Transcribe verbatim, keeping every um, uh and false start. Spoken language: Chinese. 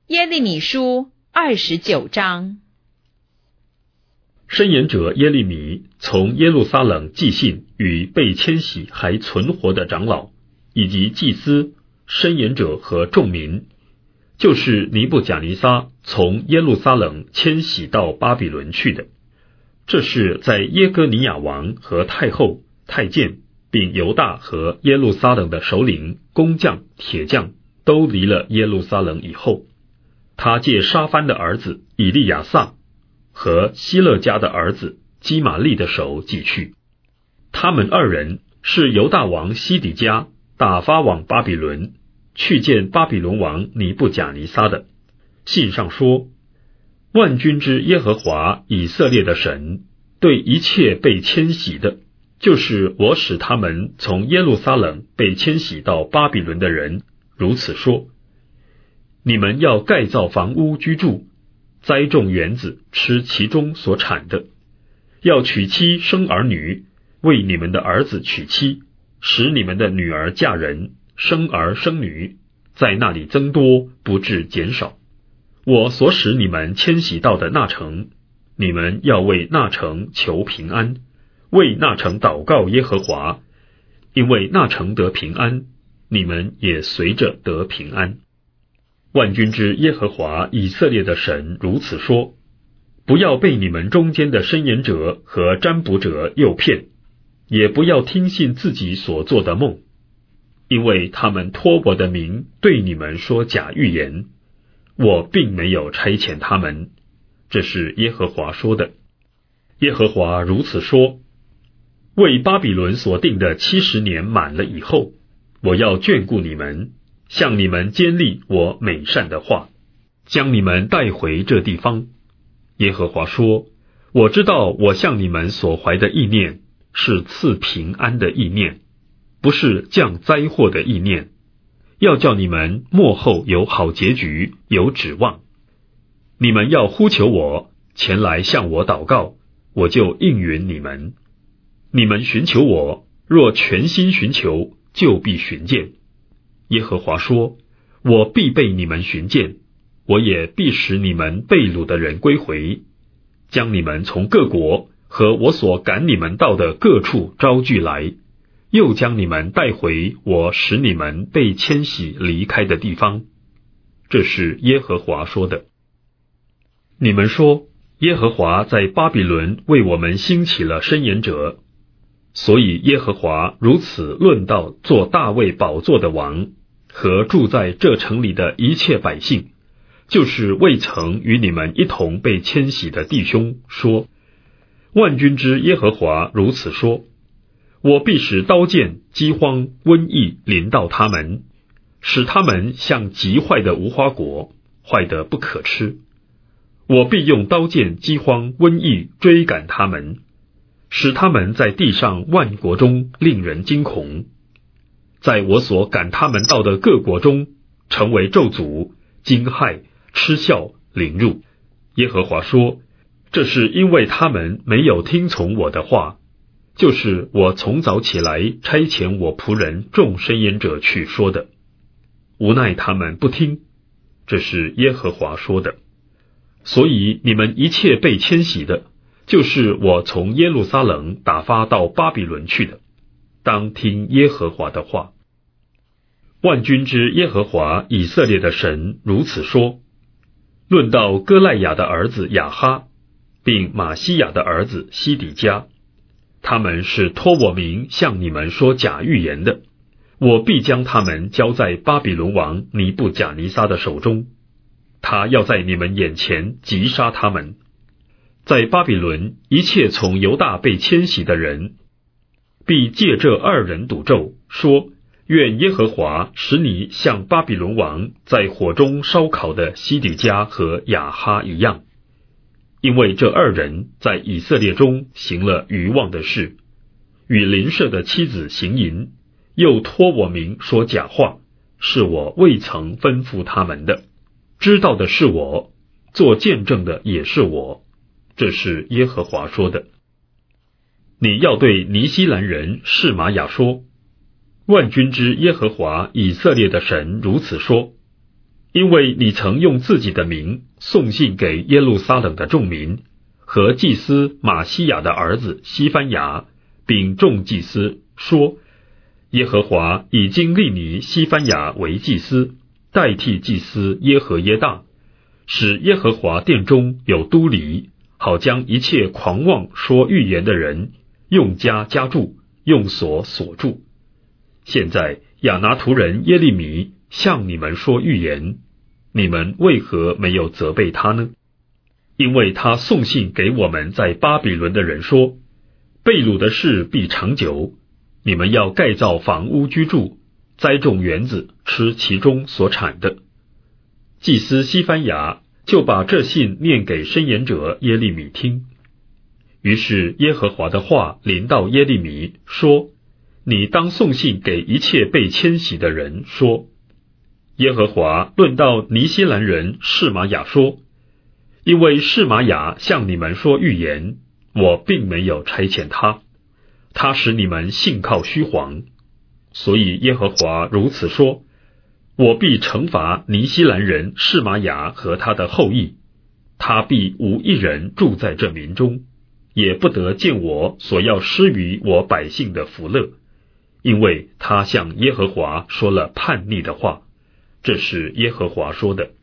耶利米书二十九章。 申言者耶利米从耶路撒冷寄信与被迁徙还存活的长老，以及祭司、申言者和众民，就是尼布甲尼撒从耶路撒冷迁徙到巴比伦去的。这是在耶哥尼亚王和太后、太监，并犹大和耶路撒冷的首领、工匠、铁匠都离了耶路撒冷以后，他借沙番的儿子以利亚撒和希勒家的儿子基玛利的手寄去。他们二人是犹大王西底家打发往巴比伦，去见巴比伦王尼布甲尼撒的。信上说，万军之耶和华以色列的神对一切被迁徙的，就是我使他们从耶路撒冷被迁徙到巴比伦的人，如此说：你们要盖造房屋居住，栽种园子，吃其中所产的，要娶妻生儿女，为你们的儿子娶妻，使你们的女儿嫁人，生儿生女，在那里增多，不致减少。我所使你们迁徙到的那城，你们要为那城求平安，为那城祷告耶和华，因为那城得平安，你们也随着得平安。万军之耶和华以色列的神如此说：不要被你们中间的申言者和占卜者诱骗，也不要听信自己所做的梦，因为他们托我的名对你们说假预言，我并没有差遣他们。这是耶和华说的。耶和华如此说：为巴比伦所定的七十年满了以后，我要眷顾你们，向你们坚立我美善的话，将你们带回这地方。耶和华说：我知道我向你们所怀的意念是赐平安的意念，不是降灾祸的意念，要叫你们末后有好结局，有指望。你们要呼求我，前来向我祷告，我就应允你们。你们寻求我，若全心寻求，就必寻见。耶和华说：我必被你们寻见，我也必使你们被掳的人归回，将你们从各国和我所赶你们到的各处招聚来，又将你们带回我使你们被迁徙离开的地方。这是耶和华说的。你们说，耶和华在巴比伦为我们兴起了申言者，所以耶和华如此论到做大卫宝座的王和住在这城里的一切百姓，就是未曾与你们一同被迁徙的弟兄，说：万军之耶和华如此说，我必使刀剑、饥荒、瘟疫临到他们，使他们像极坏的无花果，坏得不可吃。我必用刀剑、饥荒、瘟疫追赶他们，使他们在地上万国中令人惊恐，在我所赶他们到的各国中，成为咒诅、惊骇、嗤笑、凌辱。耶和华说：这是因为他们没有听从我的话，就是我从早起来差遣我仆人众申言者去说的，无奈他们不听。这是耶和华说的。所以你们一切被迁徙的，就是我从耶路撒冷打发到巴比伦去的，当听耶和华的话。万军之耶和华以色列的神如此说：论到歌赖雅的儿子亚哈，并马西亚的儿子西底家，他们是托我名向你们说假预言的，我必将他们交在巴比伦王尼布甲尼撒的手中，他要在你们眼前击杀他们。在巴比伦一切从犹大被迁徙的人，必借这二人赌咒，说：愿耶和华使你像巴比伦王在火中烧烤的西底家和亚哈一样，因为这二人在以色列中行了愚妄的事，与邻舍的妻子行淫，又托我名说假话，是我未曾吩咐他们的。知道的是我，做见证的也是我。这是耶和华说的。你要对尼西兰人示玛雅说：万军之耶和华以色列的神如此说： 因为你曾用自己的名送信给耶路撒冷的众民和祭司马西亚的儿子西番雅，并众祭司说，耶和华已经立你西番雅为祭司，代替祭司耶和耶大，使耶和华殿中有都黎，好将一切狂妄说预言的人用枷枷住，用锁锁住。现在亚拿图人耶利米向你们说预言，你们为何没有责备他呢？因为他送信给我们在巴比伦的人说，被掳的事必长久，你们要盖造房屋居住，栽种园子，吃其中所产的。祭司西番雅就把这信念给申言者耶利米听。于是耶和华的话临到耶利米，说，你当送信给一切被迁徙的人，说，耶和华论到尼希兰人示玛雅说，因为示玛雅向你们说预言，我并没有差遣他，他使你们信靠虚谎，所以耶和华如此说，我必惩罚尼希兰人示玛雅和他的后裔，他必无一人住在这民中，也不得见我所要施于我百姓的福乐，因为他向耶和华说了叛逆的话。这是耶和华说的。